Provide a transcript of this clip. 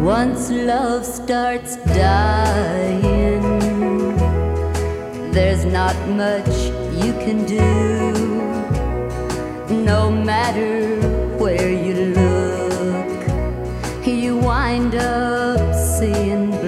Once love starts dying, there's not much you can do. No matter where you look, you wind up seeing